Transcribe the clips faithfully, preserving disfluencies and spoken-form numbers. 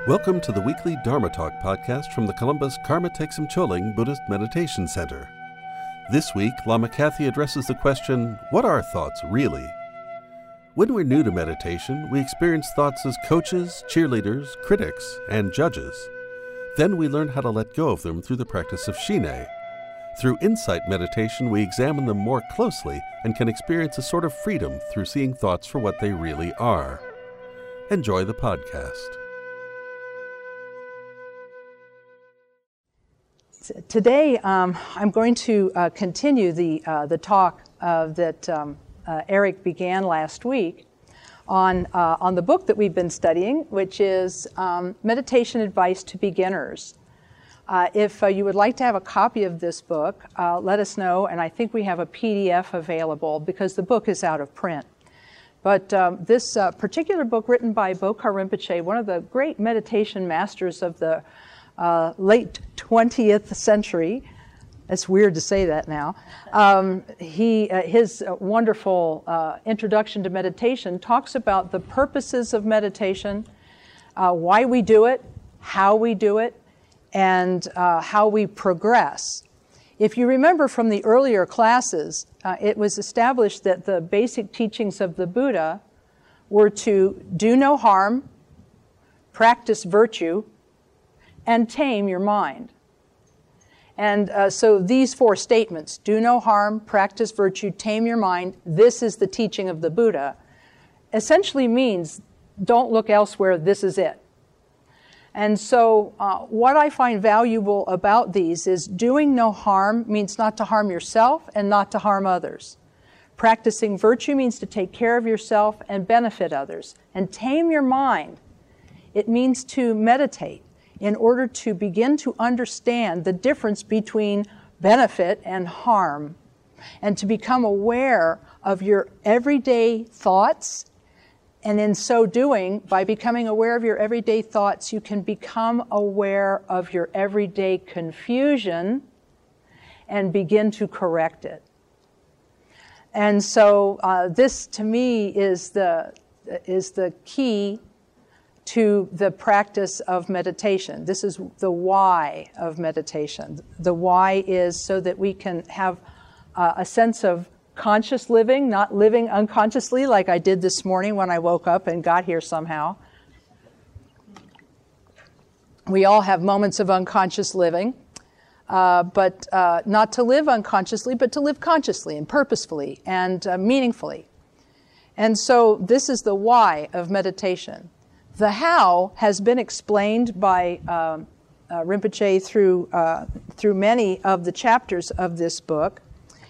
Welcome to the weekly Dharma Talk podcast from the Columbus Karma Thegsum Choling Buddhist Meditation Center. This week, Lama Kathy addresses the question, what are thoughts really? When we're new to meditation, we experience thoughts as coaches, cheerleaders, critics, and judges. Then we learn how to let go of them through the practice of Shine. Through insight meditation, we examine them more closely and can experience a sort of freedom through seeing thoughts for what they really are. Enjoy the podcast. Today, um, I'm going to uh, continue the uh, the talk uh, that um, uh, Eric began last week on uh, on the book that we've been studying, which is um, Meditation Advice to Beginners. Uh, if uh, you would like to have a copy of this book, uh, let us know, and I think we have a P D F available because the book is out of print. But um, this uh, particular book, written by Bokar Rinpoche, one of the great meditation masters of the Uh, late twentieth century. It's weird to say that now. Um, he, uh, his uh, wonderful uh, introduction to meditation talks about the purposes of meditation, uh, why we do it, how we do it, and uh, how we progress. If you remember from the earlier classes, uh, it was established that the basic teachings of the Buddha were to do no harm, practice virtue, and tame your mind. And uh, so these four statements, do no harm, practice virtue, tame your mind, this is the teaching of the Buddha, essentially means don't look elsewhere, this is it. And so uh, what I find valuable about these is doing no harm means not to harm yourself and not to harm others. Practicing virtue means to take care of yourself and benefit others. And tame your mind, it means to meditate in order to begin to understand the difference between benefit and harm, and to become aware of your everyday thoughts. And in so doing, by becoming aware of your everyday thoughts, you can become aware of your everyday confusion and begin to correct it. And so uh, this, to me, is the, is the key to the practice of meditation. This is the why of meditation. The why is so that we can have uh, a sense of conscious living, not living unconsciously like I did this morning when I woke up and got here somehow. We all have moments of unconscious living, uh, but uh, not to live unconsciously, but to live consciously and purposefully and uh, meaningfully. And so this is the why of meditation. The how has been explained by uh, uh, Rinpoche through uh, through many of the chapters of this book.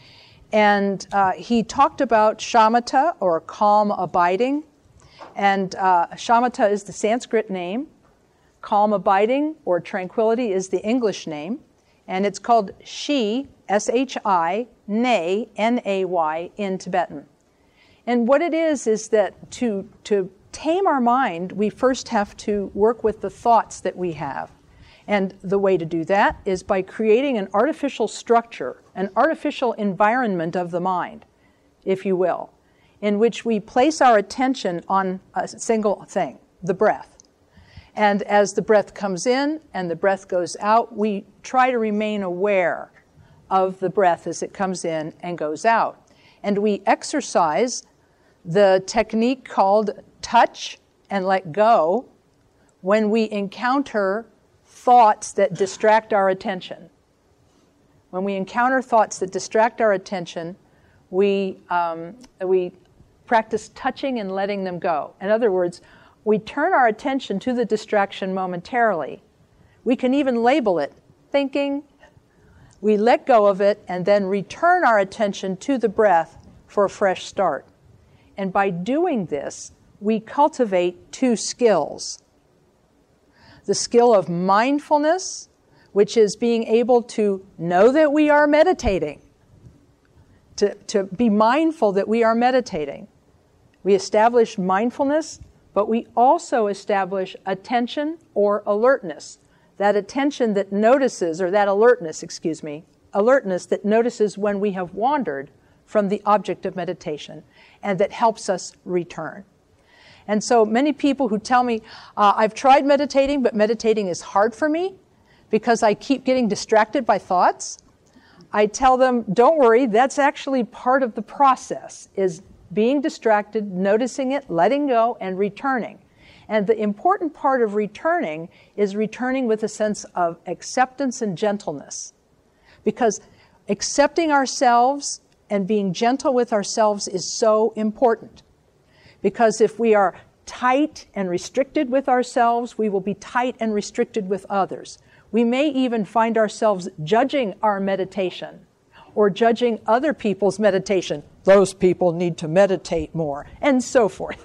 And uh, he talked about shamatha, or calm abiding. And uh, shamatha is the Sanskrit name. Calm abiding, or tranquility, is the English name. And it's called shi, S H I, nay, N A Y, in Tibetan. And what it is is that to to tame our mind, we first have to work with the thoughts that we have. And the way to do that is by creating an artificial structure, an artificial environment of the mind, if you will, in which we place our attention on a single thing, the breath. And as the breath comes in and the breath goes out, we try to remain aware of the breath as it comes in and goes out. And we exercise the technique called touch and let go when we encounter thoughts that distract our attention. When we encounter thoughts that distract our attention, we, um, we practice touching and letting them go. In other words, we turn our attention to the distraction momentarily. We can even label it thinking. We let go of it and then return our attention to the breath for a fresh start. And by doing this, we cultivate two skills. The skill of mindfulness, which is being able to know that we are meditating, to, to be mindful that we are meditating. We establish mindfulness, but we also establish attention or alertness. That attention that notices, or that alertness, excuse me, alertness that notices when we have wandered from the object of meditation, and that helps us return. And so many people who tell me, uh, I've tried meditating, but meditating is hard for me because I keep getting distracted by thoughts. I tell them, don't worry, that's actually part of the process, is being distracted, noticing it, letting go, and returning. And the important part of returning is returning with a sense of acceptance and gentleness. Because accepting ourselves and being gentle with ourselves is so important. Because if we are tight and restricted with ourselves, we will be tight and restricted with others. We may even find ourselves judging our meditation or judging other people's meditation. Those people need to meditate more, and so forth.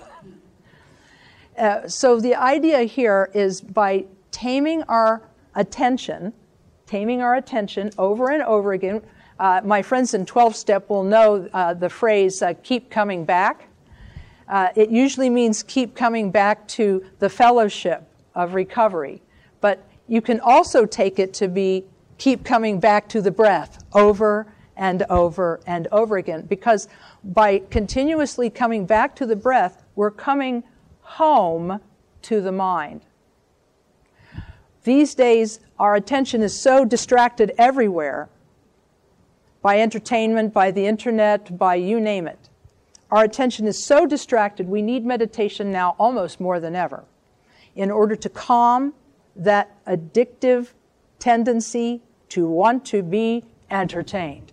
Uh, so the idea here is by taming our attention, taming our attention over and over again. Uh, my friends in twelve-step will know uh, the phrase, uh, keep coming back. Uh, it usually means keep coming back to the fellowship of recovery. But you can also take it to be keep coming back to the breath over and over and over again. Because by continuously coming back to the breath, we're coming home to the mind. These days, our attention is so distracted everywhere by entertainment, by the internet, by you name it. Our attention is so distracted, we need meditation now almost more than ever in order to calm that addictive tendency to want to be entertained.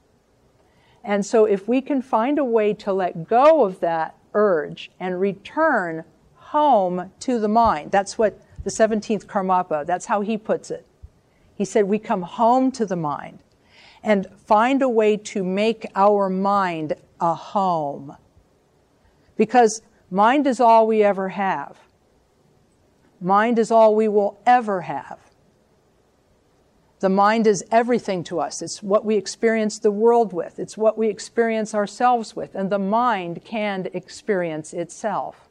And so if we can find a way to let go of that urge and return home to the mind, that's what the seventeenth Karmapa, that's how he puts it. He said we come home to the mind and find a way to make our mind a home. Because mind is all we ever have. Mind is all we will ever have. The mind is everything to us. It's what we experience the world with. It's what we experience ourselves with. And the mind can experience itself.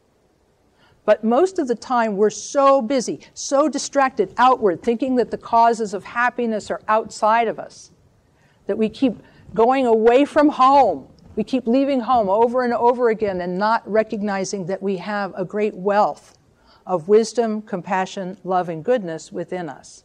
But most of the time we're so busy, so distracted outward, thinking that the causes of happiness are outside of us, that we keep going away from home. We keep leaving home over and over again and not recognizing that we have a great wealth of wisdom, compassion, love, and goodness within us.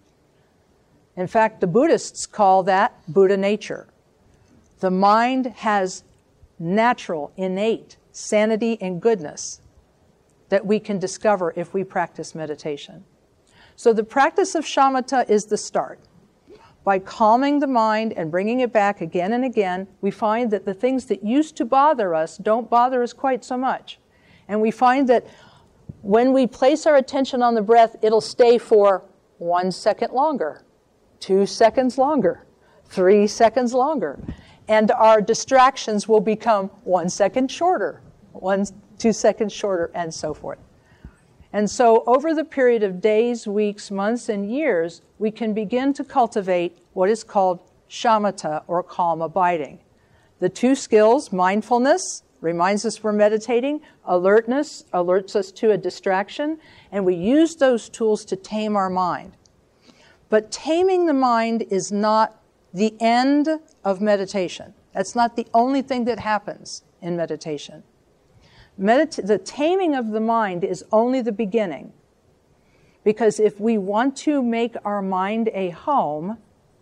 In fact, the Buddhists call that Buddha nature. The mind has natural, innate sanity and goodness that we can discover if we practice meditation. So the practice of shamatha is the start. By calming the mind and bringing it back again and again, we find that the things that used to bother us don't bother us quite so much. And we find that when we place our attention on the breath, it'll stay for one second longer, two seconds longer, three seconds longer. And our distractions will become one second shorter, one, two seconds shorter, and so forth. And so over the period of days, weeks, months, and years, we can begin to cultivate what is called shamatha, or calm abiding. The two skills, mindfulness, reminds us we're meditating, alertness alerts us to a distraction, and we use those tools to tame our mind. But taming the mind is not the end of meditation. That's not the only thing that happens in meditation. Medita- the taming of the mind is only the beginning. Because if we want to make our mind a home,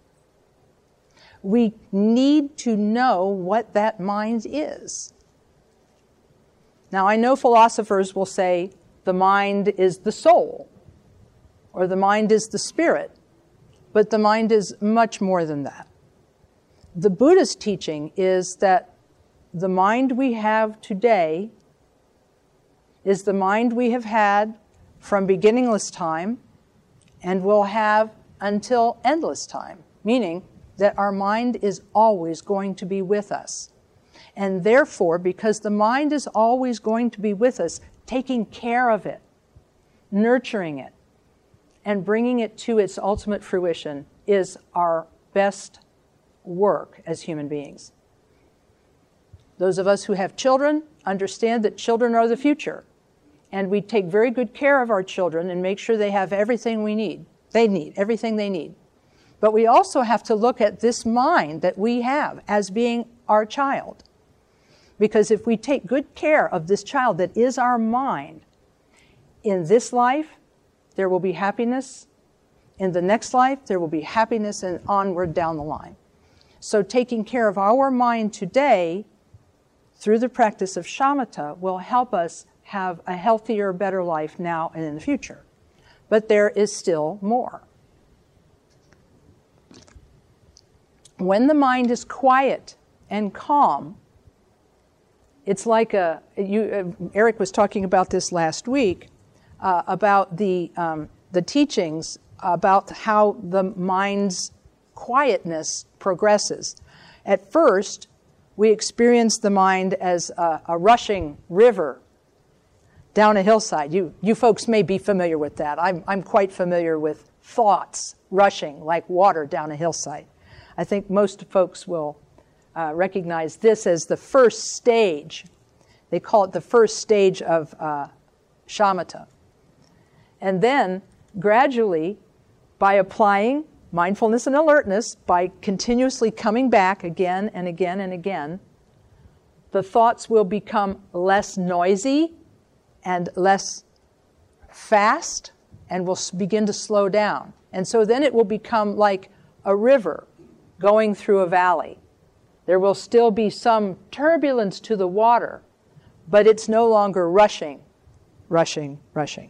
we need to know what that mind is. Now, I know philosophers will say the mind is the soul, or the mind is the spirit, but the mind is much more than that. The Buddhist teaching is that the mind we have today is the mind we have had from beginningless time and will have until endless time, meaning that our mind is always going to be with us. And therefore, because the mind is always going to be with us, taking care of it, nurturing it, and bringing it to its ultimate fruition is our best work as human beings. Those of us who have children understand that children are the future. And we take very good care of our children and make sure they have everything we need. They need everything they need. But we also have to look at this mind that we have as being our child. Because if we take good care of this child that is our mind, in this life, there will be happiness. In the next life, there will be happiness, and onward down the line. So taking care of our mind today through the practice of shamatha will help us have a healthier, better life now and in the future. But there is still more. When the mind is quiet and calm, it's like a, you, uh, Eric was talking about this last week, uh, about the, um, the teachings about how the mind's quietness progresses. At first, we experience the mind as a, a rushing river down a hillside. You, you folks may be familiar with that. I'm, I'm quite familiar with thoughts rushing like water down a hillside. I think most folks will uh, recognize this as the first stage. They call it the first stage of uh, shamatha. And then, gradually, by applying mindfulness and alertness, by continuously coming back again and again and again, the thoughts will become less noisy and less fast, and will begin to slow down. And so then it will become like a river going through a valley. There will still be some turbulence to the water, but it's no longer rushing, rushing, rushing.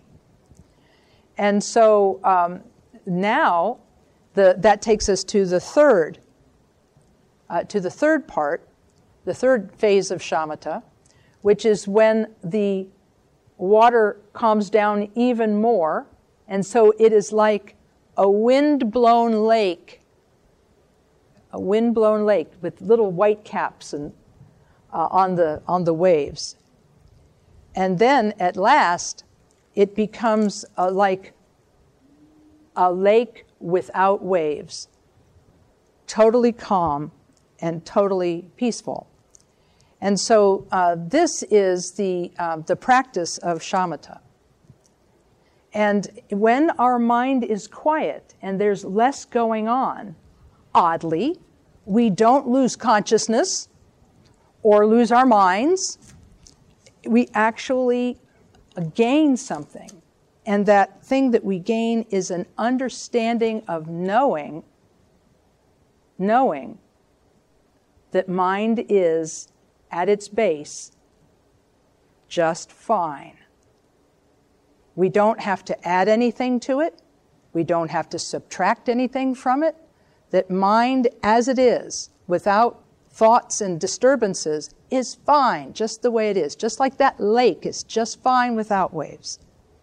And so um, now the, that takes us to the third, uh, to the third part, the third phase of shamatha, which is when the water calms down even more, and so it is like a wind-blown lake, a wind-blown lake with little white caps and uh, on the on the waves. And then at last, it becomes uh, like a lake without waves, totally calm and totally peaceful. And so uh, this is the uh, the practice of shamatha. And when our mind is quiet and there's less going on, oddly, we don't lose consciousness or lose our minds. We actually gain something. And that thing that we gain is an understanding of knowing, knowing that mind is, at its base, just fine. We don't have to add anything to it. We don't have to subtract anything from it. That mind as it is, without thoughts and disturbances, is fine, just the way it is. Just like that lake is just fine without waves.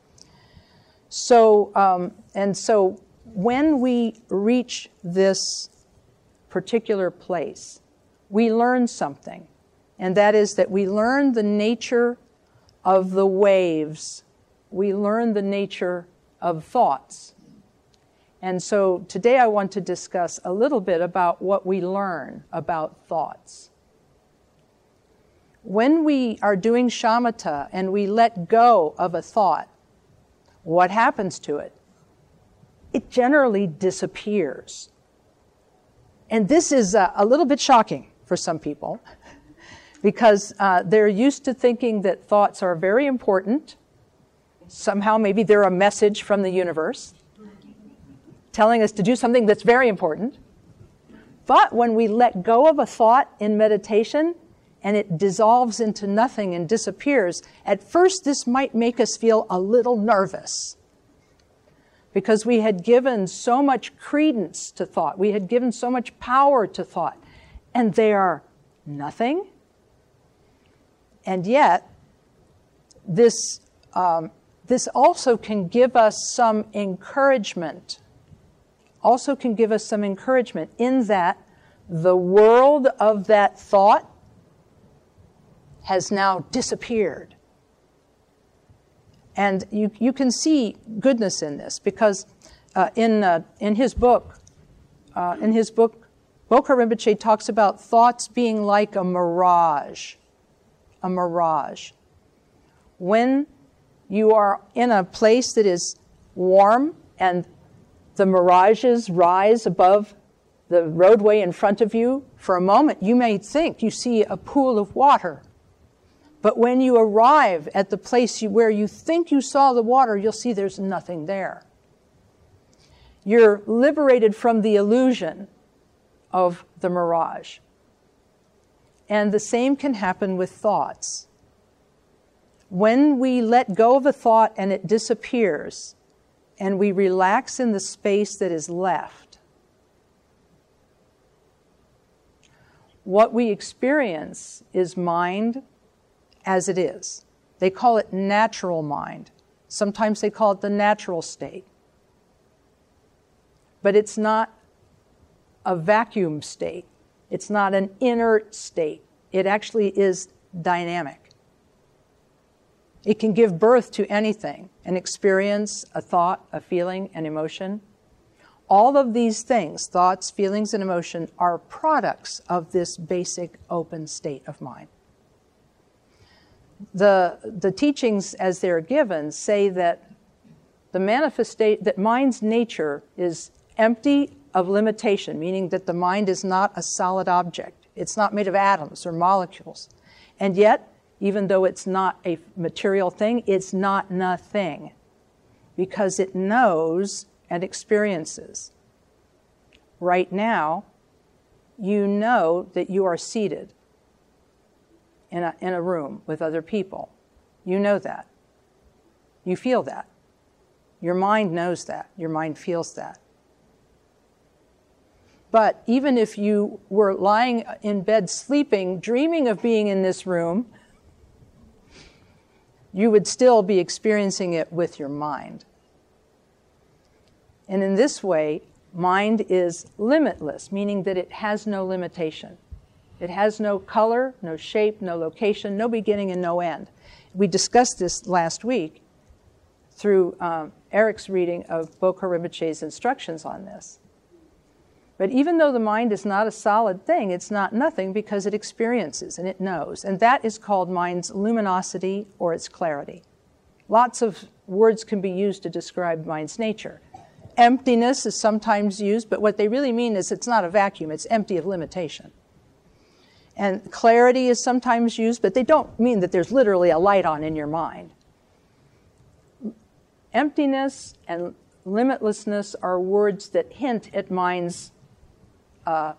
So, um, and so when we reach this particular place, we learn something. And that is that we learn the nature of the waves. We learn the nature of thoughts. And so today I want to discuss a little bit about what we learn about thoughts. When we are doing shamatha and we let go of a thought, what happens to it? It generally disappears. And this is a, a little bit shocking for some people because uh, they're used to thinking that thoughts are very important. Somehow maybe they're a message from the universe telling us to do something that's very important. But when we let go of a thought in meditation and it dissolves into nothing and disappears, at first this might make us feel a little nervous because we had given so much credence to thought. We had given so much power to thought. And they are nothing. And yet, this, um, this also can give us some encouragement also can give us some encouragement in that the world of that thought has now disappeared. And you, you can see goodness in this because uh, in, uh, in his book, uh, in his book, Bokar Rinpoche talks about thoughts being like a mirage, a mirage. When you are in a place that is warm and the mirages rise above the roadway in front of you, for a moment you may think you see a pool of water But when you arrive at the place you, where you think you saw the water, you'll see there's nothing there. You're liberated from the illusion of the mirage. And the same can happen with thoughts. When we let go of a thought and it disappears, and we relax in the space that is left, what we experience is mind as it is. They call it natural mind. Sometimes they call it the natural state. But it's not a vacuum state. It's not an inert state. It actually is dynamic. It can give birth to anything, an experience, a thought, a feeling, an emotion. All of these things, thoughts, feelings, and emotion, are products of this basic open state of mind. The, the teachings as they're given say that the manifestate that mind's nature is empty of limitation, meaning that the mind is not a solid object. It's not made of atoms or molecules. And yet, even though it's not a material thing, it's not nothing, because it knows and experiences. Right now, you know that you are seated in a, in a room with other people. You know that. You feel that. Your mind knows that. Your mind feels that. But even if you were lying in bed sleeping, dreaming of being in this room, you would still be experiencing it with your mind. And in this way, mind is limitless, meaning that it has no limitation. It has no color, no shape, no location, no beginning and no end. We discussed this last week through um, Eric's reading of Bokha Rinpoche's instructions on this. But even though the mind is not a solid thing, it's not nothing, because it experiences and it knows. And that is called mind's luminosity or its clarity. Lots of words can be used to describe mind's nature. Emptiness is sometimes used, but what they really mean is it's not a vacuum, it's empty of limitation. And clarity is sometimes used, but they don't mean that there's literally a light on in your mind. Emptiness and limitlessness are words that hint at mind's uh,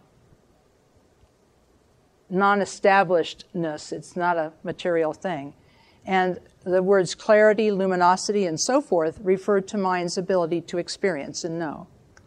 non-establishedness. It's not a material thing. And the words clarity, luminosity, and so forth refer to mind's ability to experience and know.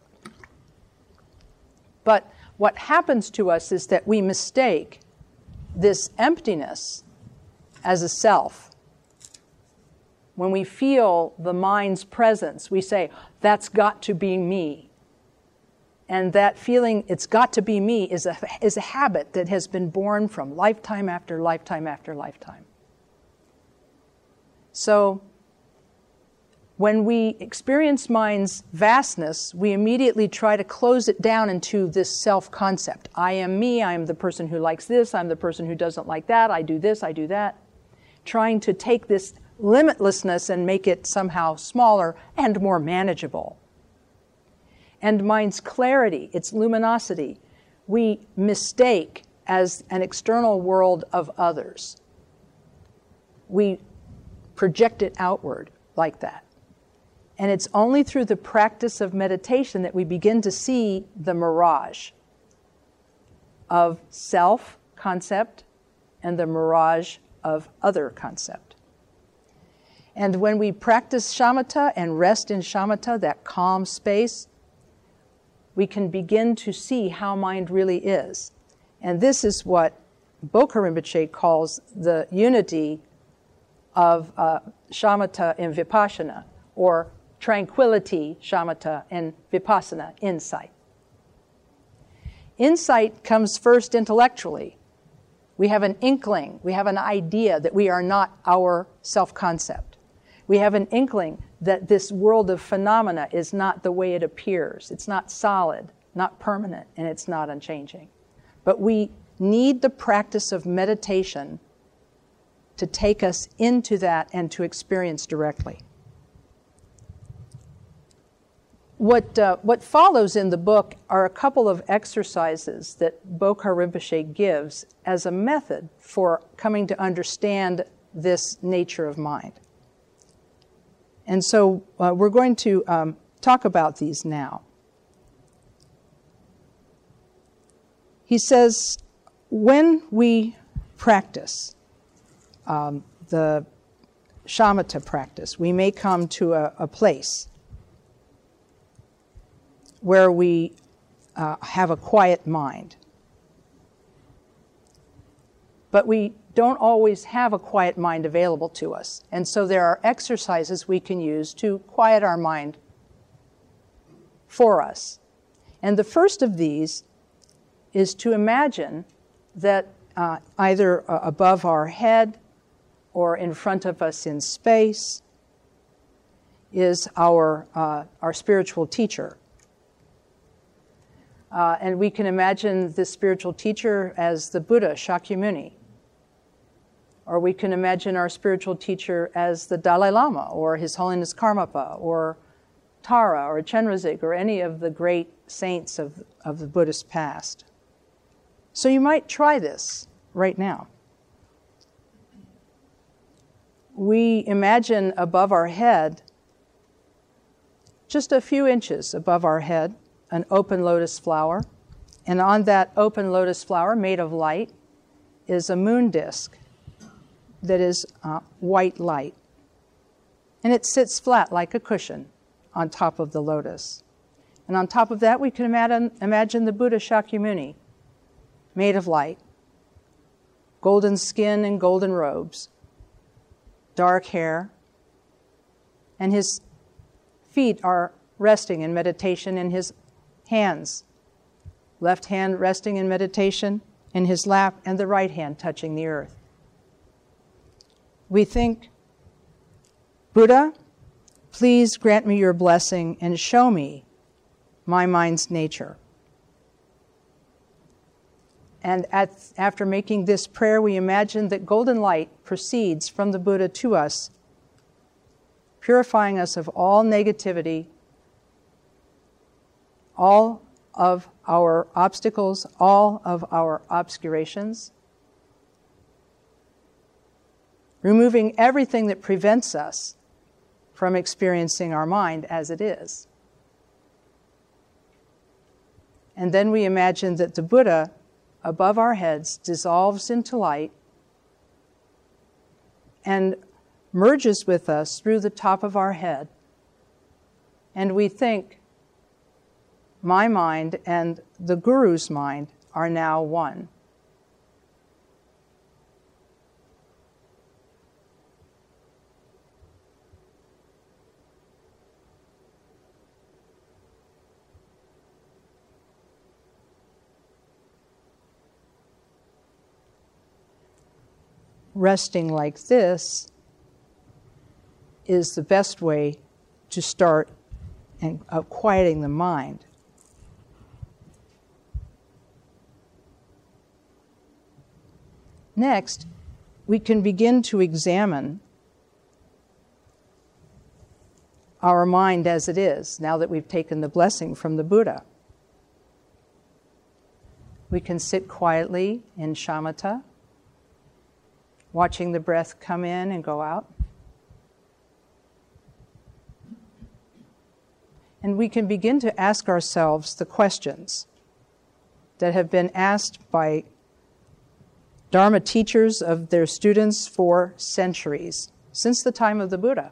But what happens to us is that we mistake this emptiness as a self. When we feel the mind's presence, we say, that's got to be me. And that feeling, it's got to be me, is a, is a habit that has been born from lifetime after lifetime after lifetime. So when we experience mind's vastness, we immediately try to close it down into this self-concept. I am me, I am the person who likes this, I'm the person who doesn't like that, I do this, I do that. Trying to take this limitlessness and make it somehow smaller and more manageable. And mind's clarity, its luminosity, we mistake as an external world of others. We project it outward like that. And it's only through the practice of meditation that we begin to see the mirage of self-concept and the mirage of other concept. And when we practice shamatha and rest in shamatha, that calm space, we can begin to see how mind really is. And this is what Bokha Rinpoche calls the unity of uh, shamatha and vipassana, or tranquility, shamatha, and vipassana, insight. Insight comes first intellectually. We have an inkling, we have an idea that we are not our self-concept. We have an inkling that this world of phenomena is not the way it appears. It's not solid, not permanent, and it's not unchanging. But we need the practice of meditation to take us into that and to experience directly. What, uh, what follows in the book are a couple of exercises that Bokha Rinpoche gives as a method for coming to understand this nature of mind. And so uh, we're going to um, talk about these now. He says, when we practice um, the shamatha practice, we may come to a, a place where we uh, have a quiet mind. But we don't always have a quiet mind available to us. And so there are exercises we can use to quiet our mind for us. And the first of these is to imagine that uh, either uh, above our head or in front of us in space is our, uh, our spiritual teacher. Uh, and we can imagine this spiritual teacher as the Buddha Shakyamuni. Or we can imagine our spiritual teacher as the Dalai Lama, or His Holiness Karmapa, or Tara, or Chenrezig, or any of the great saints of, of the Buddhist past. So you might try this right now. We imagine above our head, just a few inches above our head, an open lotus flower. And on that open lotus flower, made of light, is a moon disk that is uh, white light. And it sits flat like a cushion on top of the lotus. And on top of that, we can imagine, imagine the Buddha Shakyamuni, made of light, golden skin and golden robes, dark hair, and his feet are resting in meditation in his hands, left hand resting in meditation in his lap, and the right hand touching the earth. We think, Buddha, please grant me your blessing and show me my mind's nature. And at, after making this prayer, we imagine that golden light proceeds from the Buddha to us, purifying us of all negativity, all of our obstacles, all of our obscurations, removing everything that prevents us from experiencing our mind as it is. And then we imagine that the Buddha above our heads dissolves into light and merges with us through the top of our head. And we think, my mind and the Guru's mind are now one. Resting like this is the best way to start and uh, quieting the mind. Next, we can begin to examine our mind as it is, now that we've taken the blessing from the Buddha. We can sit quietly in shamatha, watching the breath come in and go out. And we can begin to ask ourselves the questions that have been asked by Dharma teachers of their students for centuries, since the time of the Buddha.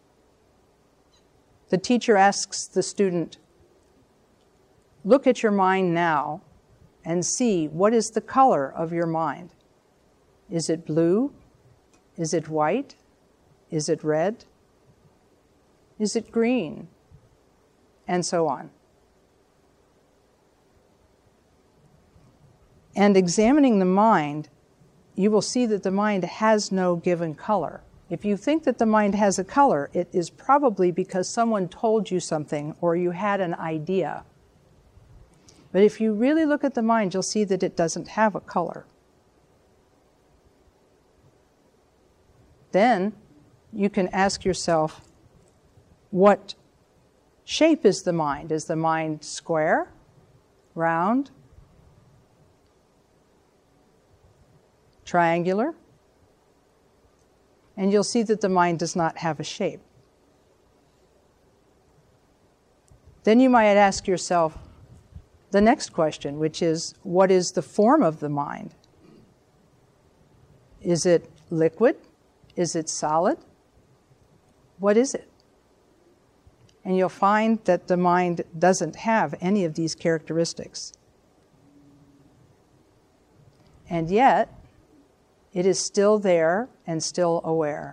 The teacher asks the student, look at your mind now and see what is the color of your mind. Is it blue? Is it white? Is it red? Is it green? And so on. And examining the mind, you will see that the mind has no given color. If you think that the mind has a color, it is probably because someone told you something or you had an idea. But if you really look at the mind, you'll see that it doesn't have a color. Then you can ask yourself, what shape is the mind? Is the mind square, round, triangular, and you'll see that the mind does not have a shape. Then you might ask yourself the next question, which is, what is the form of the mind? Is it liquid? Is it solid? What is it? And you'll find that the mind doesn't have any of these characteristics. And yet, it is still there and still aware.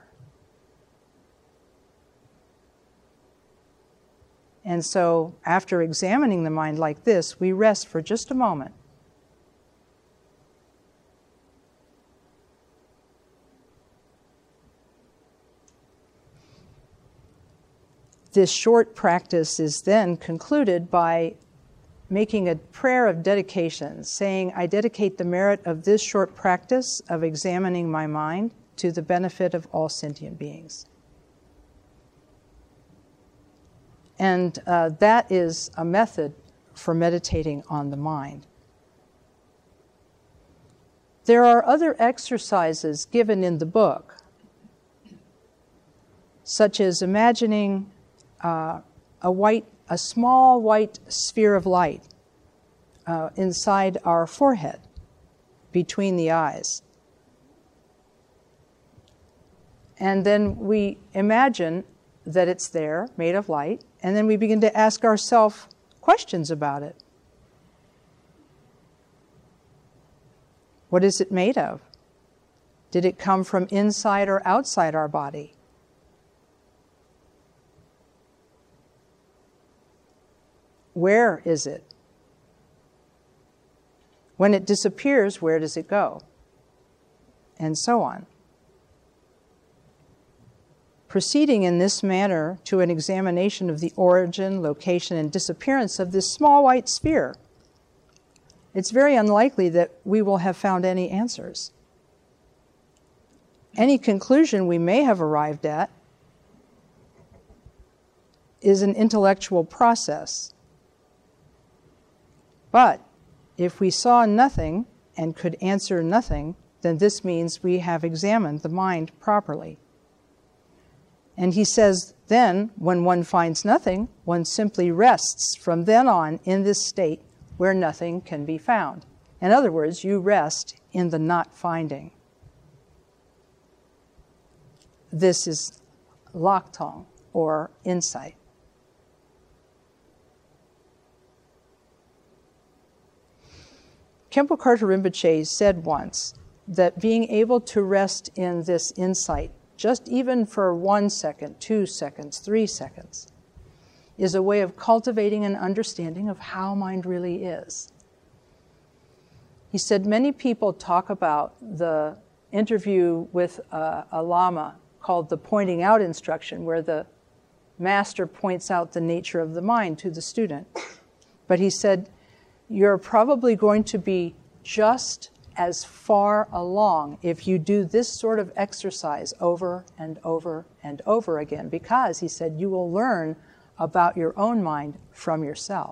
And so, after examining the mind like this, we rest for just a moment. This short practice is then concluded by making a prayer of dedication, saying, I dedicate the merit of this short practice of examining my mind to the benefit of all sentient beings. And uh, that is a method for meditating on the mind. There are other exercises given in the book, such as imagining uh, a white, a small white sphere of light uh, inside our forehead, between the eyes. And then we imagine that it's there, made of light, and then we begin to ask ourselves questions about it. What is it made of? Did it come from inside or outside our body? Where is it? When it disappears, where does it go? And so on. Proceeding in this manner to an examination of the origin, location, and disappearance of this small white sphere, it's very unlikely that we will have found any answers. Any conclusion we may have arrived at is an intellectual process. But if we saw nothing and could answer nothing, then this means we have examined the mind properly. And he says, then, when one finds nothing, one simply rests from then on in this state where nothing can be found. In other words, you rest in the not finding. This is Laktong, or insight. Khenpo Karthar Rinpoche said once that being able to rest in this insight, just even for one second, two seconds, three seconds, is a way of cultivating an understanding of how mind really is. He said many people talk about the interview with a, a Lama called the pointing out instruction, where the master points out the nature of the mind to the student. But he said, you're probably going to be just as far along if you do this sort of exercise over and over and over again, because, he said, you will learn about your own mind from yourself.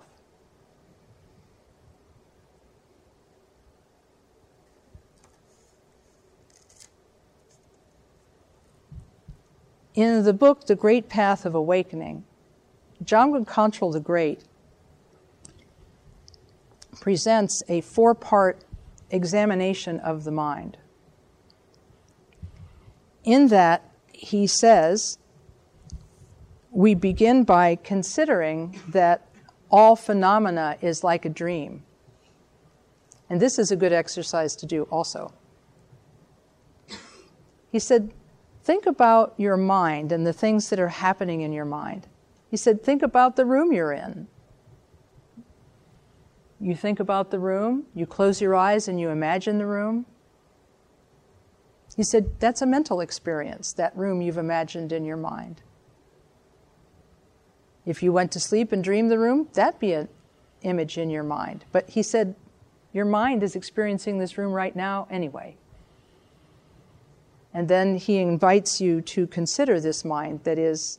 In the book, The Great Path of Awakening, Jamgon Kongtrul the Great presents a four-part examination of the mind. In that, he says, we begin by considering that all phenomena is like a dream. And this is a good exercise to do also. He said, think about your mind and the things that are happening in your mind. He said, think about the room you're in. You think about the room, you close your eyes and you imagine the room. He said, that's a mental experience, that room you've imagined in your mind. If you went to sleep and dreamed the room, that'd be an image in your mind. But he said, your mind is experiencing this room right now anyway. And then he invites you to consider this mind that is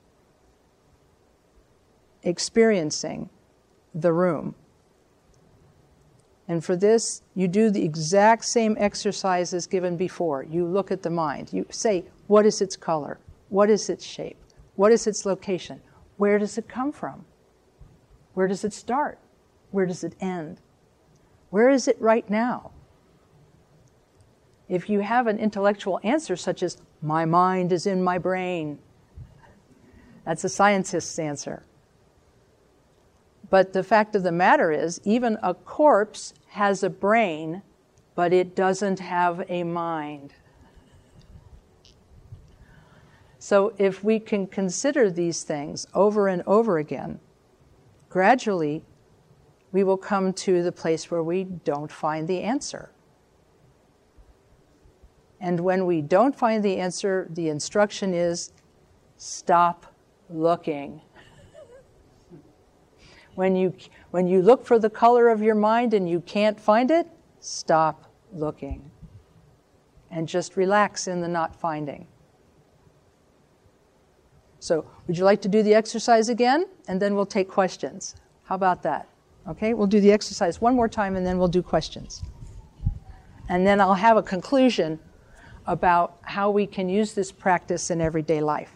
experiencing the room. And for this, you do the exact same exercise as given before. You look at the mind. You say, What is its color? What is its shape? What is its location? Where does it come from? Where does it start? Where does it end? Where is it right now? If you have an intellectual answer such as, my mind is in my brain, that's a scientist's answer. But the fact of the matter is, even a corpse has a brain, but it doesn't have a mind. So if we can consider these things over and over again, gradually we will come to the place where we don't find the answer. And when we don't find the answer, the instruction is, stop looking. When you, when you look for the color of your mind and you can't find it, stop looking. And just relax in the not finding. So, would you like to do the exercise again? And then we'll take questions. How about that? Okay, we'll do the exercise one more time and then we'll do questions. And then I'll have a conclusion about how we can use this practice in everyday life.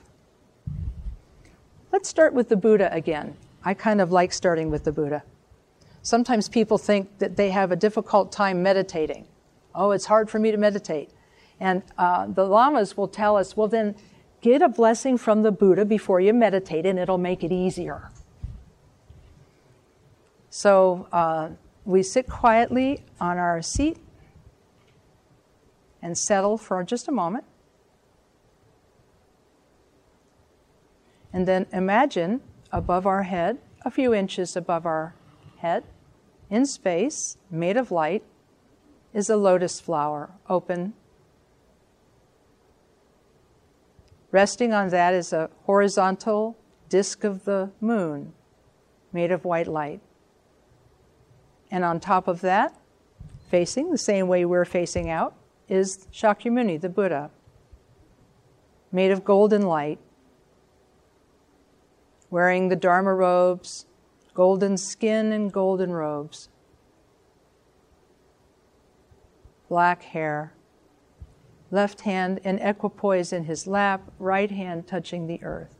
Let's start with the Buddha again. I kind of like starting with the Buddha. Sometimes people think that they have a difficult time meditating. Oh, it's hard for me to meditate. And uh, the lamas will tell us, well then, get a blessing from the Buddha before you meditate and it'll make it easier. So uh, we sit quietly on our seat and settle for just a moment. And then imagine above our head, a few inches above our head, in space, made of light, is a lotus flower, open. Resting on that is a horizontal disk of the moon, made of white light. And on top of that, facing the same way we're facing out, is Shakyamuni, the Buddha, made of golden light, wearing the Dharma robes, golden skin and golden robes, black hair, left hand in equipoise in his lap, right hand touching the earth.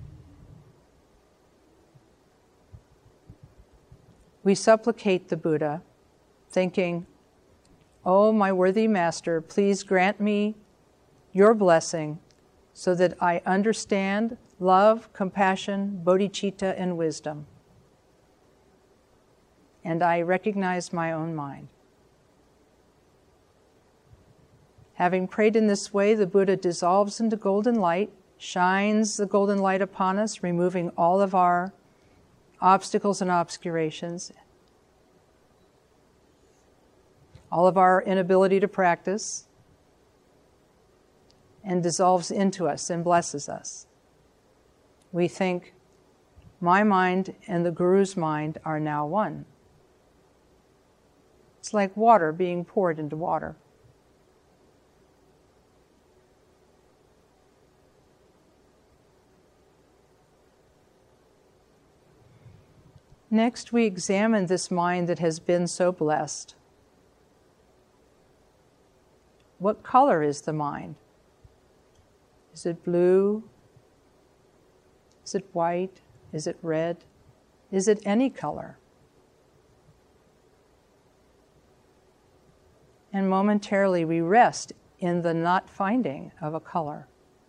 We supplicate the Buddha, thinking, "Oh, my worthy master, please grant me your blessing so that I understand love, compassion, bodhicitta, and wisdom. And I recognize my own mind." Having prayed in this way, the Buddha dissolves into golden light, shines the golden light upon us, removing all of our obstacles and obscurations, all of our inability to practice, and dissolves into us and blesses us. We think, my mind and the Guru's mind are now one. It's like water being poured into water. Next, we examine this mind that has been so blessed. What color is the mind? Is it blue? Is it white? Is it red? Is it any color? And momentarily we rest in the not finding of a color.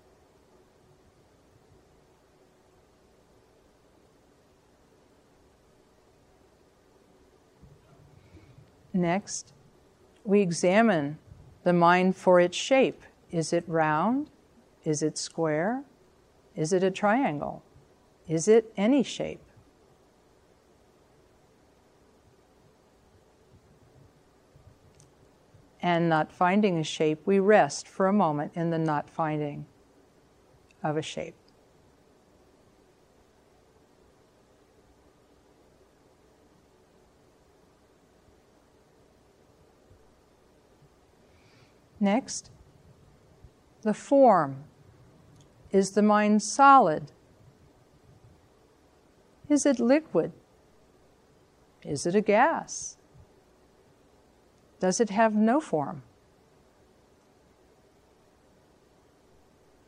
Next, we examine the mind for its shape. Is it round? Is it square? Is it a triangle? Is it any shape? And not finding a shape, we rest for a moment in the not finding of a shape. Next, the form. Is the mind solid? Is it liquid? Is it a gas? Does it have no form?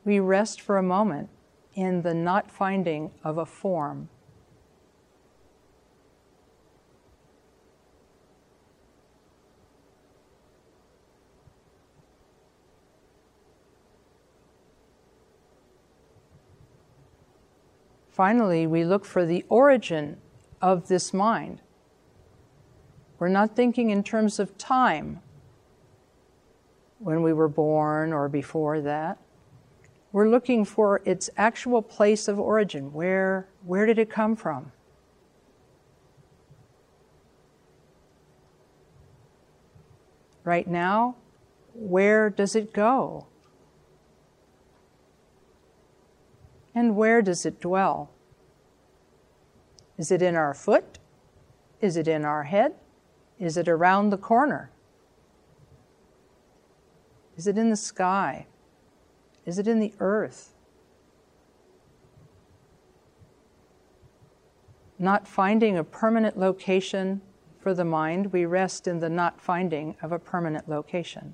we rest for a moment in the not finding of a form. Finally, we look for the origin of this mind. We're not thinking in terms of time, when we were born or before that. We're looking for its actual place of origin. Where, where did it come from? Right now, where does it go? And where does it dwell? Is it in our foot? Is it in our head? Is it around the corner? Is it in the sky? Is it in the earth? Not finding a permanent location for the mind, we rest in the not finding of a permanent location.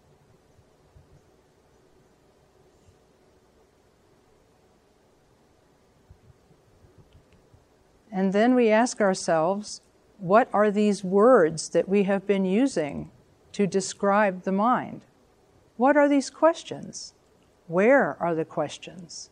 And then we ask ourselves, what are these words that we have been using to describe the mind? What are these questions? Where are the questions?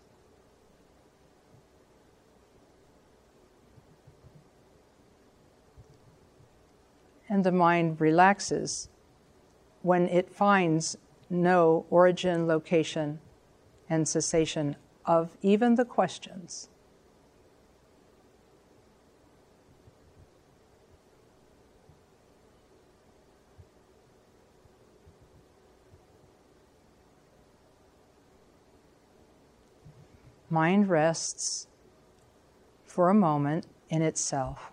And the mind relaxes when it finds no origin, location, and cessation of even the questions. Mind rests for a moment in itself.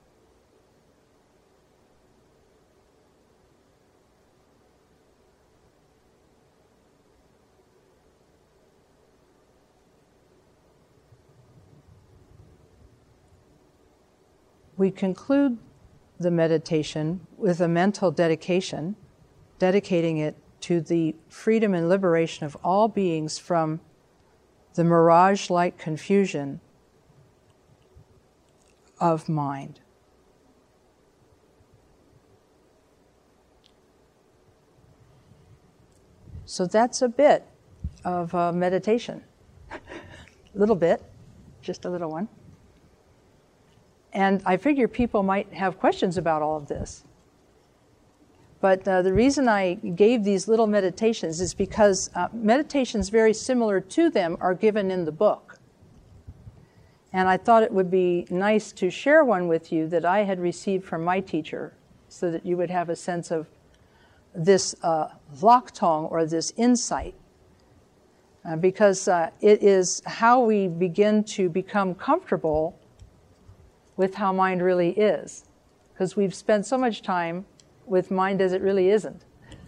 We conclude the meditation with a mental dedication, dedicating it to the freedom and liberation of all beings from the mirage-like confusion of mind. So that's a bit of uh, meditation. A little bit, just a little one. And I figure people might have questions about all of this. But uh, the reason I gave these little meditations is because uh, meditations very similar to them are given in the book. And I thought it would be nice to share one with you that I had received from my teacher so that you would have a sense of this uh, Laktong, or this insight. Uh, because uh, it is how we begin to become comfortable with how mind really is. Because we've spent so much time with mind as it really isn't.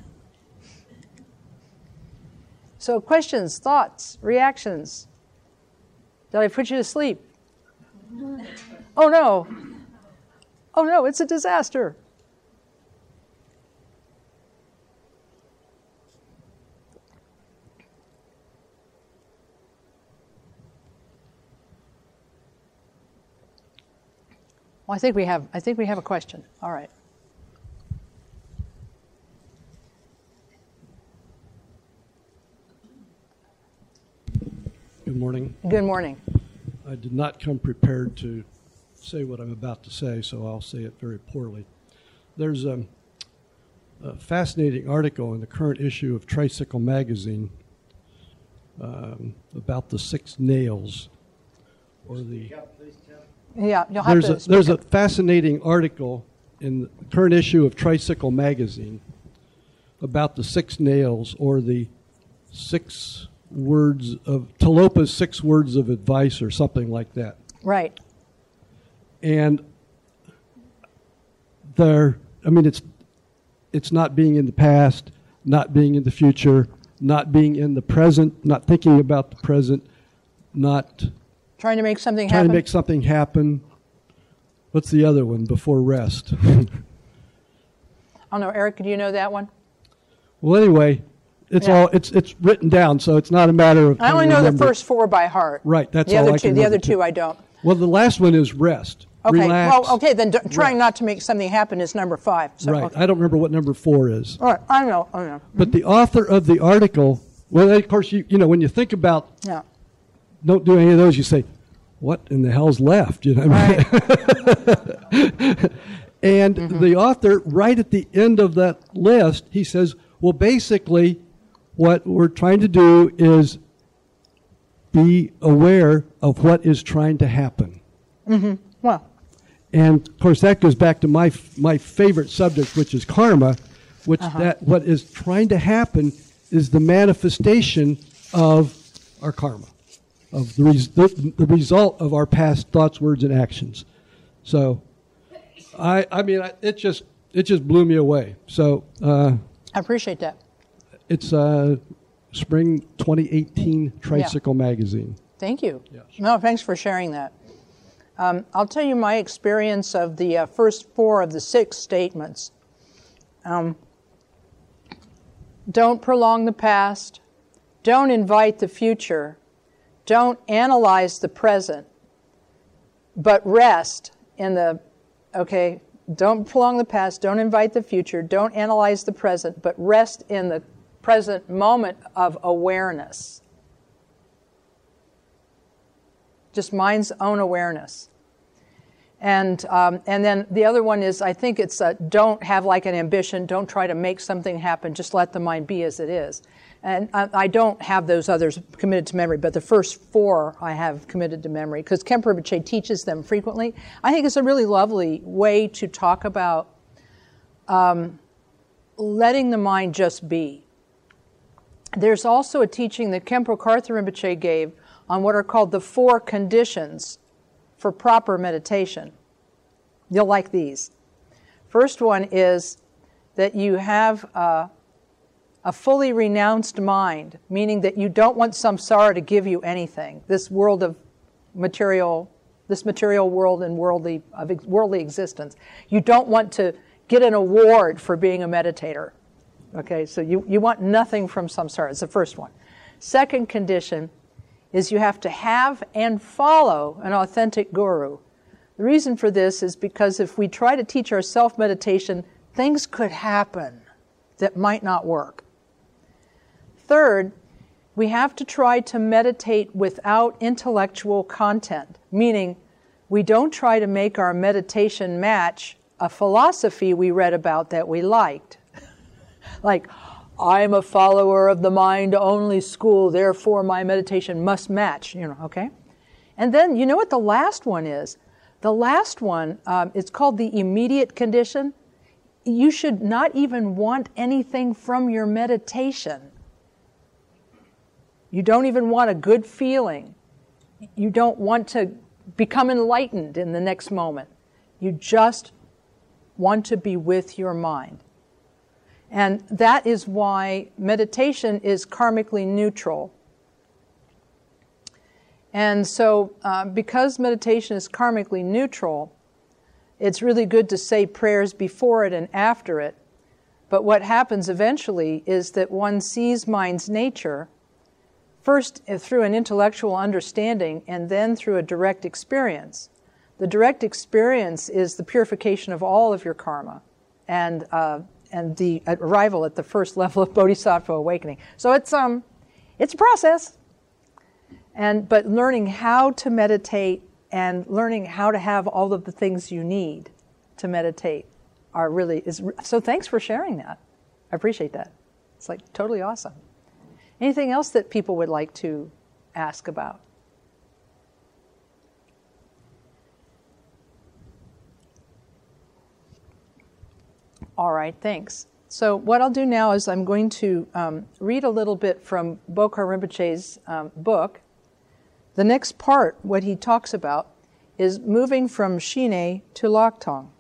So questions, thoughts, reactions. Did I put you to sleep? Oh no. Oh no, it's a disaster. Well, I think we have I think we have a question. All right. Good morning. Good morning. I did not come prepared to say what I'm about to say, so I'll say it very poorly. There's a, a fascinating article in the current issue of Tricycle Magazine um, about the six nails, or the. Yeah, you'll have there's to a, speak There's up. a fascinating article in the current issue of Tricycle Magazine about the six nails, or the six words of Talopa's six words of advice, or something like that. Right. And there, I mean, it's it's not being in the past, not being in the future, not being in the present, not thinking about the present, not Trying to make something trying happen. to make something happen. What's the other one before rest? I don't know, Eric, do you know that one? Well, anyway, It's Yeah. all it's it's written down, so it's not a matter of. I only trying to know the remember. first four by heart. Right, that's the all other I two. can The other remember, too. two I don't. Well, the last one is rest. Okay. Relax. Well, okay. Then d- trying Rest. not to make something happen is number five. So, Right. okay. I don't remember what number four is. All right. I know. I know. But the author of the article, well, of course, you you know when you think about Yeah. don't do any of those, you say, what in the hell's left? You know. What I mean? Right. And Mm-hmm. the author, right at the end of that list, he says, well, basically, what we're trying to do is be aware of what is trying to happen. Well. And of course, that goes back to my my favorite subject, which is karma, which Uh-huh. that what is trying to happen is the manifestation of our karma, of the, res, the the result of our past thoughts, words, and actions. So, I I mean, I, it just it just blew me away. So uh, I appreciate that. it's uh, spring twenty eighteen Tricycle Magazine. Thank you. Yes. No, thanks for sharing that. Um, I'll tell you my experience of the uh, first four of the six statements. Um, don't prolong the past. Don't invite the future. Don't analyze the present. But rest in the, okay, don't prolong the past. Don't invite the future. Don't analyze the present. But rest in the present moment of awareness. Just mind's own awareness. And um, and then the other one is, I think it's uh, don't have like an ambition, don't try to make something happen, just let the mind be as it is. And I, I don't have those others committed to memory, but the first four I have committed to memory, because Khenpo Rinpoche teaches them frequently. I think it's a really lovely way to talk about um, letting the mind just be. There's also a teaching that Khenpo Karthar Rinpoche gave on what are called the four conditions for proper meditation. You'll like these. First one is that you have a, a fully renounced mind, meaning that you don't want samsara to give you anything. This world of material, this material world and worldly of ex- worldly existence. You don't want to get an award for being a meditator. Okay, so you, you want nothing from samsara. It's the first one. Second condition is you have to have and follow an authentic guru. The reason for this is because if we try to teach ourselves meditation, things could happen that might not work. Third, we have to try to meditate without intellectual content, meaning we don't try to make our meditation match a philosophy we read about that we liked. Like, I'm a follower of the mind-only school, therefore my meditation must match, you know, okay? And then, you know what the last one is? The last one, um, it's called the immediate condition. You should not even want anything from your meditation. You don't even want a good feeling. You don't want to become enlightened in the next moment. You just want to be with your mind. And that is why meditation is karmically neutral. And so uh, because meditation is karmically neutral, it's really good to say prayers before it and after it. But what happens eventually is that one sees mind's nature, first through an intellectual understanding and then through a direct experience. The direct experience is the purification of all of your karma and uh, and the arrival at the first level of bodhisattva awakening. So it's um, it's a process. And but learning how to meditate and learning how to have all of the things you need to meditate are really is so. Thanks for sharing that. I appreciate that. It's like totally awesome. Anything else that people would like to ask about? All right, thanks. So what I'll do now is I'm going to um, read a little bit from Bokhar Rinpoche's um, book. The next part, what he talks about, is moving from Shine to Laktong.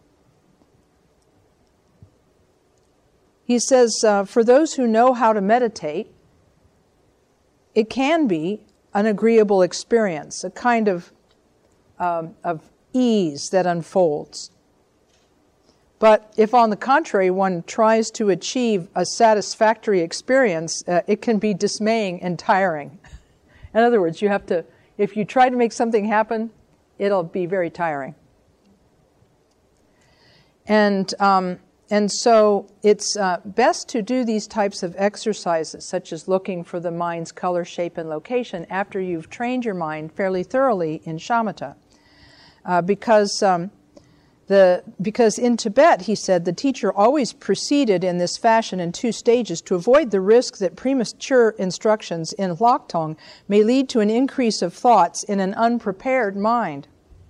He says, uh, for those who know how to meditate, it can be an agreeable experience, a kind of, um, of ease that unfolds. But if, on the contrary, one tries to achieve a satisfactory experience, uh, it can be dismaying and tiring. In other words, you have to, if you try to make something happen, it'll be very tiring. And um, and so it's uh, best to do these types of exercises, such as looking for the mind's color, shape, and location, after you've trained your mind fairly thoroughly in shamatha, uh, because. Um, The, because in Tibet, he said, the teacher always proceeded in this fashion in two stages to avoid the risk that premature instructions in Laktong may lead to an increase of thoughts in an unprepared mind.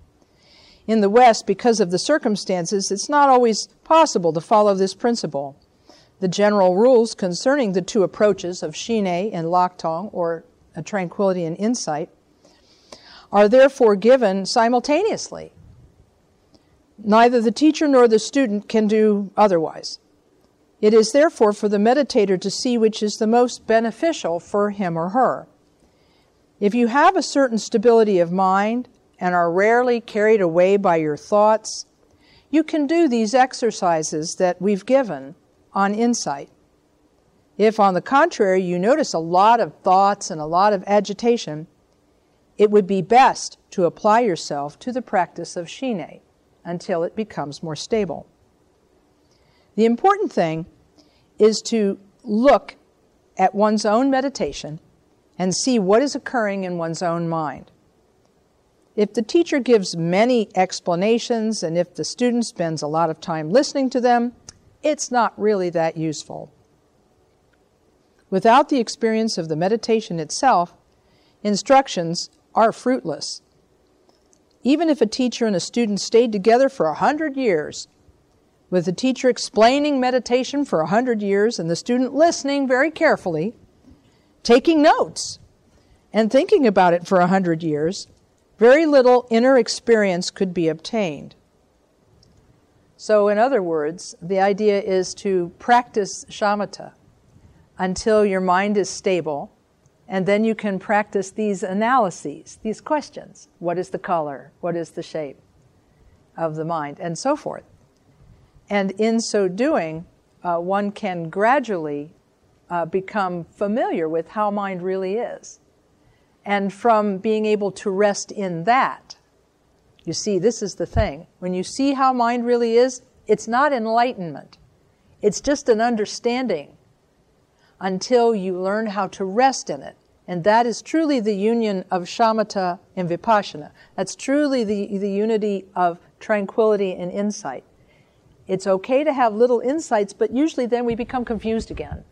In the West, because of the circumstances, it's not always possible to follow this principle. The general rules concerning the two approaches of Shine and Laktong, or a tranquility and insight, are therefore given simultaneously. Neither the teacher nor the student can do otherwise. It is therefore for the meditator to see which is the most beneficial for him or her. If you have a certain stability of mind and are rarely carried away by your thoughts, you can do these exercises that we've given on insight. If, on the contrary, you notice a lot of thoughts and a lot of agitation, it would be best to apply yourself to the practice of Shine until it becomes more stable. The important thing is to look at one's own meditation and see what is occurring in one's own mind. If the teacher gives many explanations and if the student spends a lot of time listening to them, it's not really that useful. Without the experience of the meditation itself, instructions are fruitless. Even if a teacher and a student stayed together for a hundred years, with the teacher explaining meditation for a hundred years and the student listening very carefully, taking notes, and thinking about it for a hundred years, very little inner experience could be obtained. So, in other words, the idea is to practice shamatha until your mind is stable. And then you can practice these analyses, these questions. What is the color? What is the shape of the mind? And so forth. And in so doing, uh, one can gradually uh, become familiar with how mind really is. And from being able to rest in that, you see, this is the thing. When you see how mind really is, it's not enlightenment. It's just an understanding until you learn how to rest in it. And that is truly the union of shamatha and vipassana. That's truly the, the unity of tranquility and insight. It's okay to have little insights, but usually then we become confused again.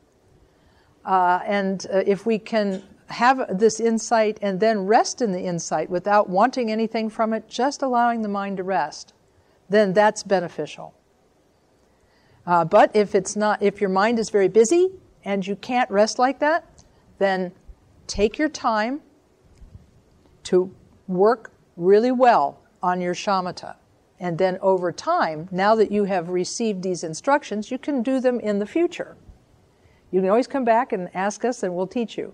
Uh, and uh, if we can have this insight and then rest in the insight without wanting anything from it, just allowing the mind to rest, then that's beneficial. Uh, but if it's not, if your mind is very busy and you can't rest like that, then take your time to work really well on your shamatha. And then over time, now that you have received these instructions, you can do them in the future. You can always come back and ask us and we'll teach you.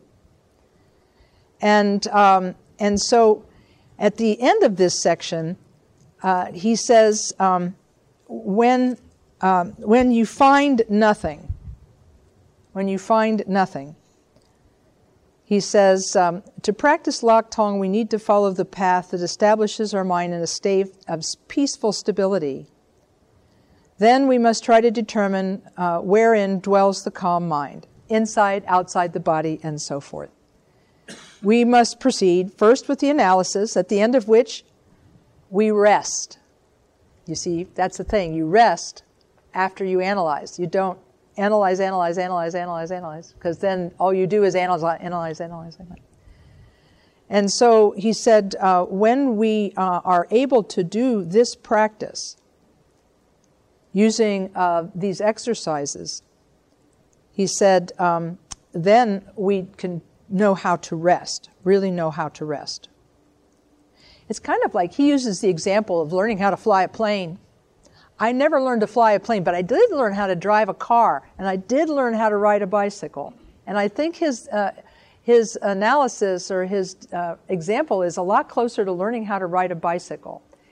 And, um, and so at the end of this section, uh, he says, um, when, um, when you find nothing, when you find nothing, he says, um, to practice Laktong, we need to follow the path that establishes our mind in a state of peaceful stability. Then we must try to determine uh, wherein dwells the calm mind, inside, outside the body, and so forth. We must proceed first with the analysis, at the end of which we rest. You see, that's the thing. You rest after you analyze. You don't Analyze, analyze, analyze, analyze, analyze, because then all you do is analyze, analyze, analyze, analyze. And so he said, uh, when we uh, are able to do this practice using uh, these exercises, he said, um, then we can know how to rest, really know how to rest. It's kind of like he uses the example of learning how to fly a plane. I never learned to fly a plane, but I did learn how to drive a car, and I did learn how to ride a bicycle. And I think his uh, his analysis or his uh, example is a lot closer to learning how to ride a bicycle.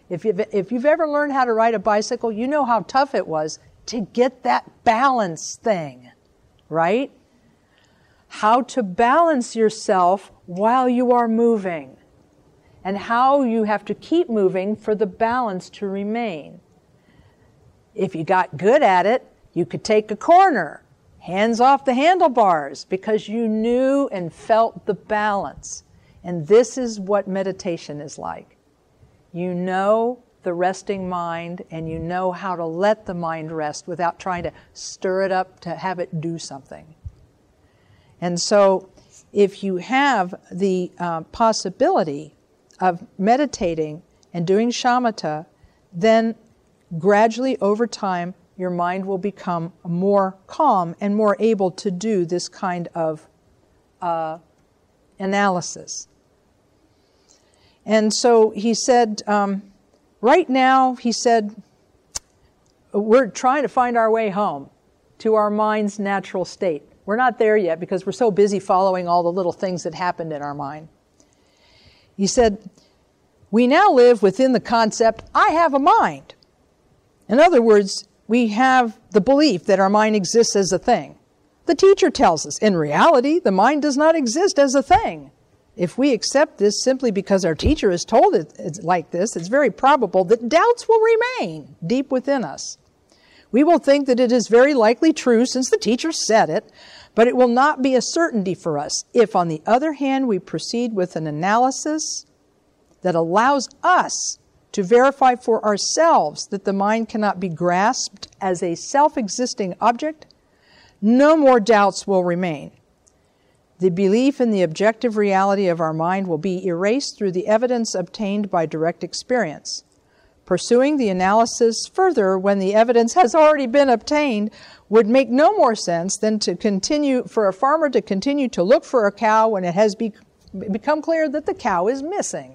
If you've, if you've ever learned how to ride a bicycle, you know how tough it was to get that balance thing, right? How to balance yourself while you are moving, and how you have to keep moving for the balance to remain. If you got good at it, you could take a corner, hands off the handlebars, because you knew and felt the balance. And this is what meditation is like. You know the resting mind, and you know how to let the mind rest without trying to stir it up to have it do something. And so if you have the uh, possibility of meditating and doing shamatha, then gradually over time your mind will become more calm and more able to do this kind of uh, analysis. And so he said, um, right now, he said, we're trying to find our way home to our mind's natural state. We're not there yet because we're so busy following all the little things that happened in our mind. He said, we now live within the concept, I have a mind. In other words, we have the belief that our mind exists as a thing. The teacher tells us, in reality, the mind does not exist as a thing. If we accept this simply because our teacher has told it it's like this, it's very probable that doubts will remain deep within us. We will think that it is very likely true since the teacher said it, but it will not be a certainty for us. If, on the other hand, we proceed with an analysis that allows us to verify for ourselves that the mind cannot be grasped as a self-existing object, no more doubts will remain. The belief in the objective reality of our mind will be erased through the evidence obtained by direct experience. Pursuing the analysis further when the evidence has already been obtained would make no more sense than to continue for a farmer to continue to look for a cow when it has be, become clear that the cow is missing.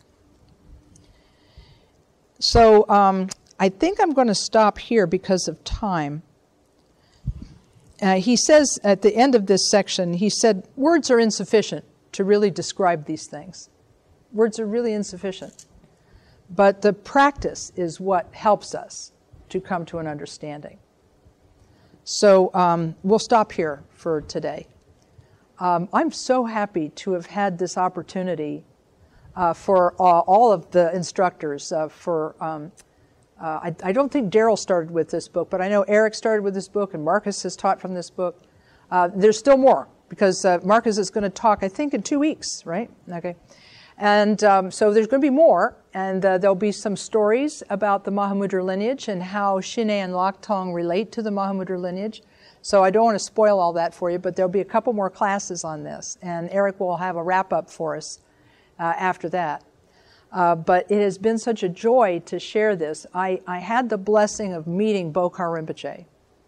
So um, I think I'm going to stop here because of time. Uh, he says at the end of this section, he said, words are insufficient to really describe these things. Words are really insufficient. But the practice is what helps us to come to an understanding. So um, we'll stop here for today. Um, I'm so happy to have had this opportunity uh, for uh, all of the instructors. Uh, for um, uh, I, I don't think Daryl started with this book, but I know Eric started with this book, and Marcus has taught from this book. Uh, there's still more, because uh, Marcus is going to talk, I think, in two weeks, right? Okay. And um, so there's going to be more, and uh, there'll be some stories about the Mahamudra lineage and how Shine and Laktong relate to the Mahamudra lineage. So I don't want to spoil all that for you, but there'll be a couple more classes on this, and Eric will have a wrap-up for us uh, after that. Uh, but it has been such a joy to share this. I, I had the blessing of meeting Bokhar Rinpoche.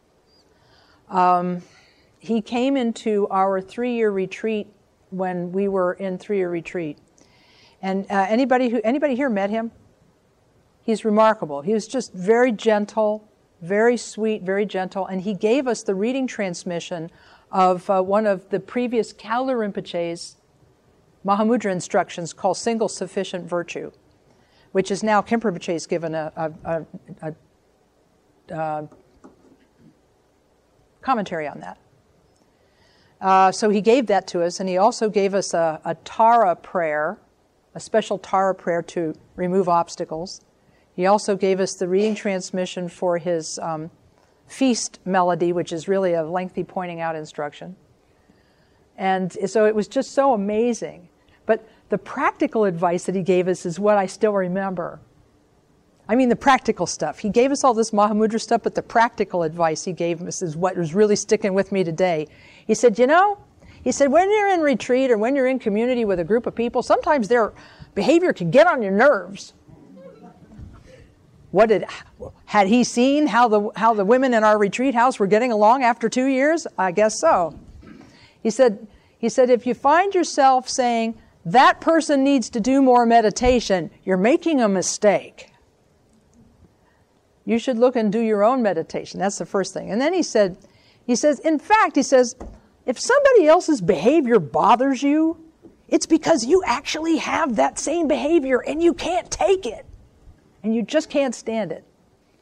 Um, he came into our three-year retreat when we were in three-year retreat. And uh, anybody who anybody here met him? He's remarkable. He was just very gentle, very sweet, very gentle, and he gave us the reading transmission of uh, one of the previous Kaula Rinpoche's Mahamudra instructions called Single Sufficient Virtue, which is now Khenpo Rinpoche's given a, a, a, a, a commentary on that. Uh, so he gave that to us, and he also gave us a, a Tara prayer, a special Tara prayer to remove obstacles. He also gave us the reading transmission for his um, feast melody, which is really a lengthy pointing out instruction. And so it was just so amazing. But the practical advice that he gave us is what I still remember. I mean, the practical stuff. He gave us all this Mahamudra stuff, but the practical advice he gave us is what is really sticking with me today. He said, you know, he said, when you're in retreat or when you're in community with a group of people, sometimes their behavior can get on your nerves. What did, had he seen how the, how the women in our retreat house were getting along after two years? I guess so. He said, he said, if you find yourself saying, that person needs to do more meditation, you're making a mistake. You should look and do your own meditation. That's the first thing. And then he said, he says, in fact, he says, if somebody else's behavior bothers you, it's because you actually have that same behavior and you can't take it. and you just can't stand it.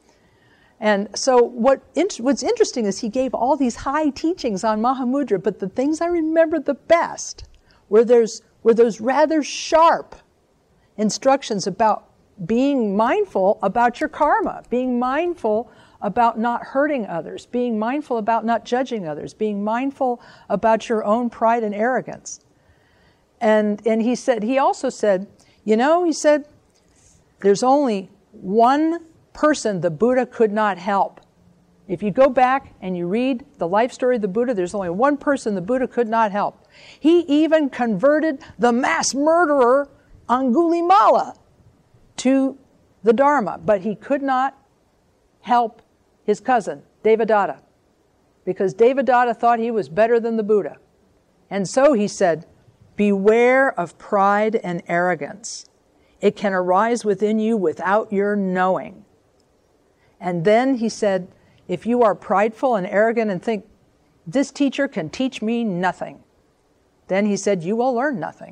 And so what what's interesting is he gave all these high teachings on Mahamudra, but the things I remember the best were, there's, were those rather sharp instructions about being mindful about your karma, being mindful about not hurting others, being mindful about not judging others, being mindful about your own pride and arrogance. And, and he said, he also said, you know, he said, there's only one person the Buddha could not help. If you go back and you read the life story of the Buddha, there's only one person the Buddha could not help. He even converted the mass murderer Angulimala to the Dharma, but he could not help his cousin, Devadatta, because Devadatta thought he was better than the Buddha. And so he said, beware of pride and arrogance. It can arise within you without your knowing. And then he said, if you are prideful and arrogant and think, this teacher can teach me nothing, then he said, you will learn nothing.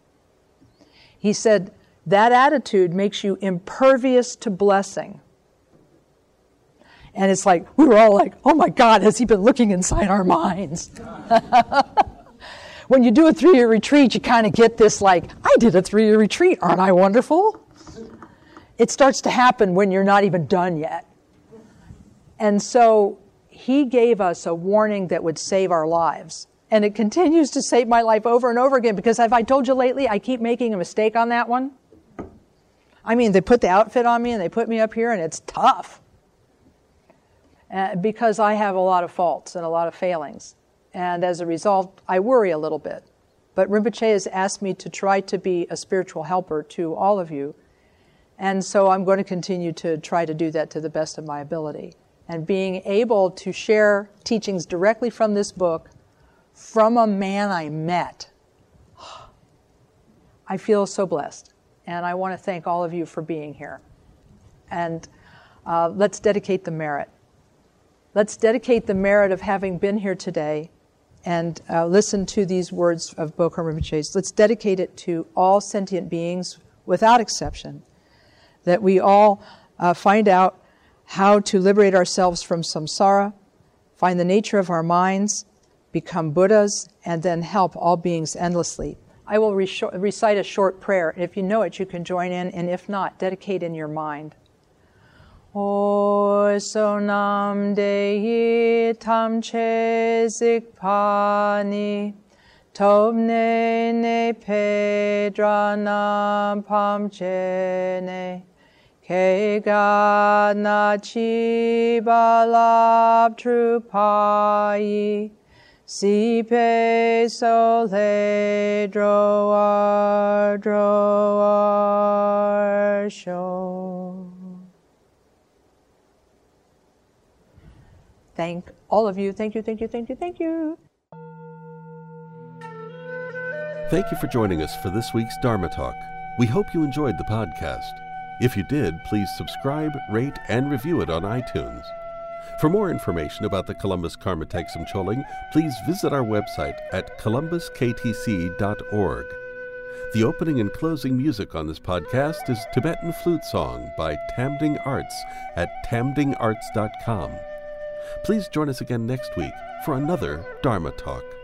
He said, that attitude makes you impervious to blessing. And it's like, we were all like, oh my God, has he been looking inside our minds? When you do a three-year retreat, you kind of get this like, I did a three-year retreat, aren't I wonderful? It starts to happen when you're not even done yet. And so he gave us a warning that would save our lives. And it continues to save my life over and over again, because have I told you lately, I keep making a mistake on that one? I mean, they put the outfit on me and they put me up here and it's tough. Uh, because I have a lot of faults and a lot of failings. And as a result, I worry a little bit. But Rinpoche has asked me to try to be a spiritual helper to all of you. And so I'm going to continue to try to do that to the best of my ability. And being able to share teachings directly from this book, from a man I met, I feel so blessed. And I want to thank all of you for being here. And uh, let's dedicate the merit. Let's dedicate the merit of having been here today and uh, listen to these words of Bokar Rinpoche's. Let's dedicate it to all sentient beings without exception, that we all uh, find out how to liberate ourselves from samsara, find the nature of our minds, become Buddhas, and then help all beings endlessly. I will re- recite a short prayer. If you know it, you can join in, and if not, dedicate in your mind. O sonam dei tam che zikpani, tobne ne pedrana pamchene, ke ga na chi balab trupai, si pe sole droar droar sho. Thank all of you. Thank you, thank you, thank you, thank you. Thank you for joining us for this week's Dharma Talk. We hope you enjoyed the podcast. If you did, please subscribe, rate, and review it on iTunes. For more information about the Columbus Karma Thegsum Choling, please visit our website at columbus k t c dot org. The opening and closing music on this podcast is Tibetan Flute Song by Tamding Arts at tamding arts dot com. Please join us again next week for another Dharma Talk.